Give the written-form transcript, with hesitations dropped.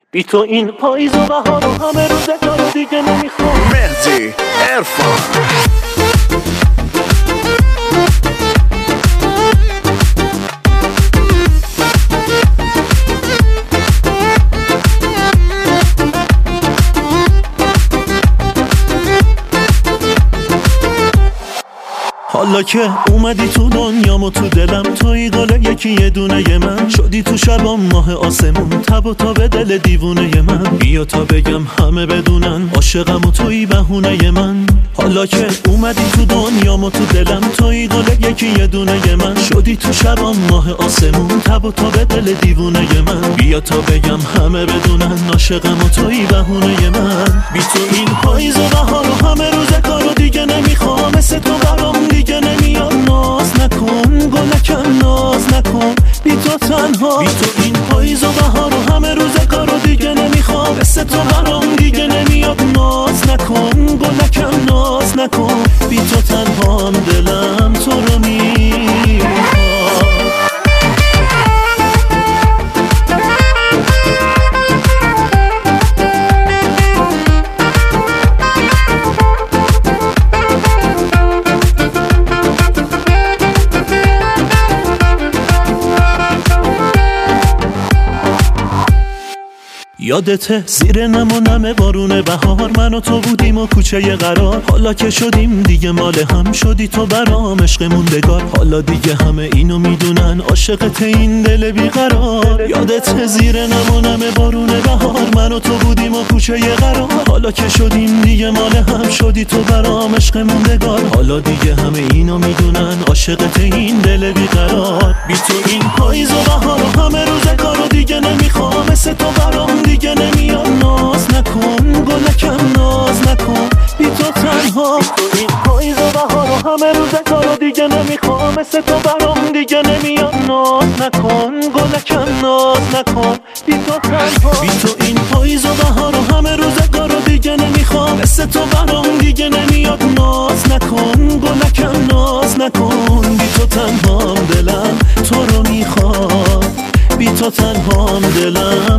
بی تو این پاییز و بهار و همه روزگار دیگه نمیخوام. مهدی عرفان. حالا که اومدی تو دنیام و تو دلم، توی گل یکی یه دونه من شدی، تو شبام ماه آسمون، تب و تاب دل دیوونه من. بیا تا بگم همه بدونن عاشقم و توی بهونه من. حالا که اومدی تو دنیام و تو دلم، توی گل یکی یه دونه من شدی، تو شبام ماه آسمون، تب و تاب دل دیوونه من. بیا تا بگم همه بدونن عاشقم و توی بهونه من. بی تو این پاییز و بهار و همه روزگارو دیگه نمیخوام. مثل تو برام دیگه نمیاد، ناز نکن گلکم، ناز نکن بی تو تنها. بی تو این پاییز و بهار و همه روزگارو دیگه نمیخوام. مثل تو برام دیگه نمیاد، ناز نکن گلکم، ناز نکن بی تو تنها. دلم تو رو میخواد. یادته زیر نم و نم بارون بهار، من و تو بودیم و کوچه قرار. حالا که شدیم دیگه مال هم، شدی تو برام عشق موندگار. حالا دیگه همه اینو میدونن عاشقت این دل بیقرار. یادته زیر نم و نم بارون بهار، من و تو بودیم و کوچه قرار. حالا که شدیم دیگه مال هم، شدی تو برام عشق موندگار. حالا دیگه همه اینو میدونن عاشقت این دل بیقرار. بی تو این پاییز و بهار و همه روزگارو دیگه نمیخوام. مثل تو برام دیگه نمیاد، ناز نکن گلکم، ناز نکن بی تو تنها. بی تو این پاییز و بهار و همه روزگارو دیگه نمیخوام. مثل تو برام دیگه نمیاد، ناز نکن گلکم، ناز نکن بی تو تنها. بی تو این پاییز و بهار و همه روزگارو دیگه نمیخوام. مثل تو برام دیگه نمیاد، ناز نکن گلکم، ناز نکن بی تو تنها. دلم تو رو میخواد، بی تو تنها دلم